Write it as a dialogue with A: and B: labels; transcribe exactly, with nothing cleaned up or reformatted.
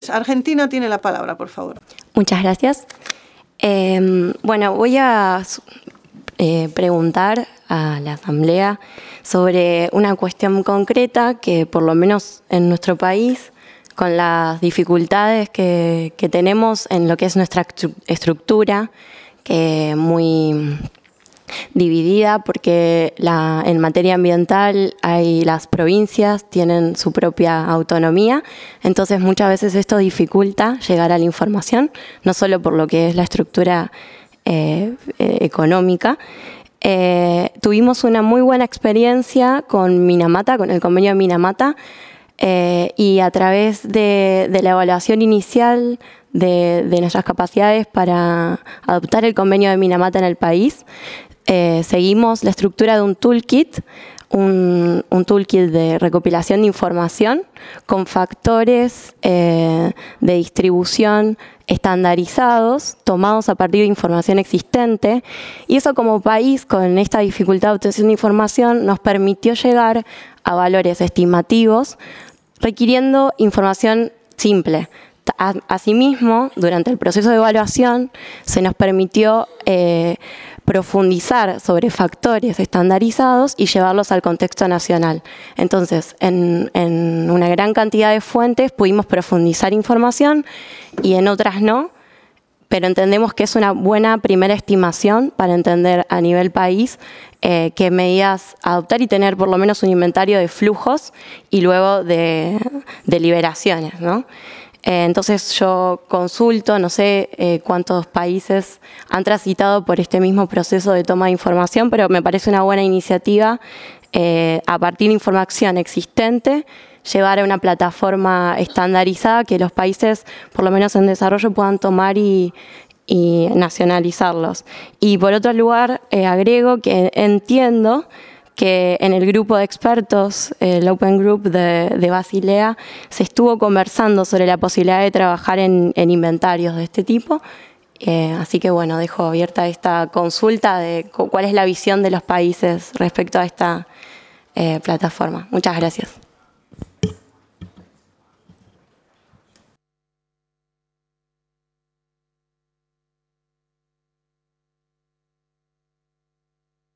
A: Argentina tiene la palabra, por favor.
B: Muchas gracias. Eh, bueno, voy a eh, preguntar a la Asamblea sobre una cuestión concreta que, por lo menos en nuestro país, con las dificultades que, que tenemos en lo que es nuestra estructura, que muy dividida, porque la, en materia ambiental hay las provincias, tienen su propia autonomía, entonces muchas veces esto dificulta llegar a la información, no solo por lo que es la estructura eh, eh, económica. Eh, tuvimos una muy buena experiencia con Minamata, con el convenio de Minamata, eh, y a través de, de la evaluación inicial de, de nuestras capacidades para adoptar el convenio de Minamata en el país, Eh, seguimos la estructura de un toolkit, un, un toolkit de recopilación de información con factores eh, de distribución estandarizados, tomados a partir de información existente, y eso como país, con esta dificultad de obtención de información, nos permitió llegar a valores estimativos, requiriendo información simple. Asimismo, durante el proceso de evaluación, se nos permitió eh, profundizar sobre factores estandarizados y llevarlos al contexto nacional. Entonces, en, en una gran cantidad de fuentes pudimos profundizar información y en otras no, pero entendemos que es una buena primera estimación para entender a nivel país eh, qué medidas adoptar y tener por lo menos un inventario de flujos y luego de, de liberaciones, ¿no? Eh, entonces yo consulto, no sé eh, cuántos países han transitado por este mismo proceso de toma de información, pero me parece una buena iniciativa eh, a partir de información existente, llevar a una plataforma estandarizada que los países, por lo menos en desarrollo, puedan tomar y, y nacionalizarlos. Y por otro lugar, eh, agrego que entiendo que en el grupo de expertos, el Open Group de, de Basilea, se estuvo conversando sobre la posibilidad de trabajar en, en inventarios de este tipo. Eh, así que bueno, dejo abierta esta consulta de cuál es la visión de los países respecto a esta eh, plataforma. Muchas gracias.